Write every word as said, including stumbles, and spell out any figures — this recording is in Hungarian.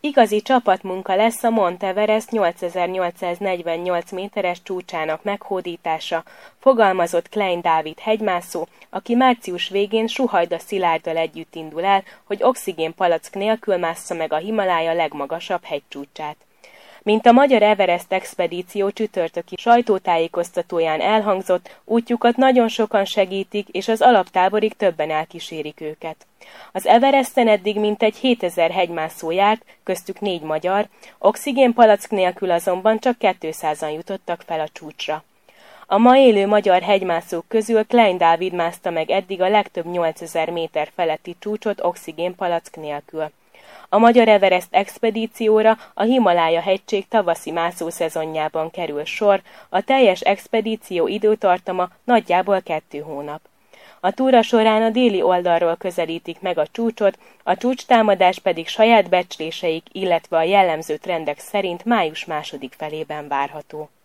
Igazi csapatmunka lesz a Mount Everest nyolcezer-nyolcszáznegyvennyolc méteres csúcsának meghódítása, fogalmazott Klein Dávid hegymászó, aki március végén Suhajda Szilárddal együtt indul el, hogy oxigénpalack nélkül mássza meg a Himalája legmagasabb hegycsúcsát. Mint a Magyar Everest Expedíció csütörtöki sajtótájékoztatóján elhangzott, útjukat nagyon sokan segítik, és az alaptáborig többen elkísérik őket. Az Everesten eddig mintegy hétezer hegymászó járt, köztük négy magyar, oxigénpalack nélkül azonban csak kétszázan jutottak fel a csúcsra. A ma élő magyar hegymászók közül Klein Dávid mászta meg eddig a legtöbb nyolcezer méter feletti csúcsot oxigénpalack nélkül. A Magyar Everest expedícióra a Himalája hegység tavaszi mászószezonjában kerül sor, a teljes expedíció időtartama nagyjából kettő hónap. A túra során a déli oldalról közelítik meg a csúcsot, a csúcstámadás pedig saját becsléseik, illetve a jellemző trendek szerint május második felében várható.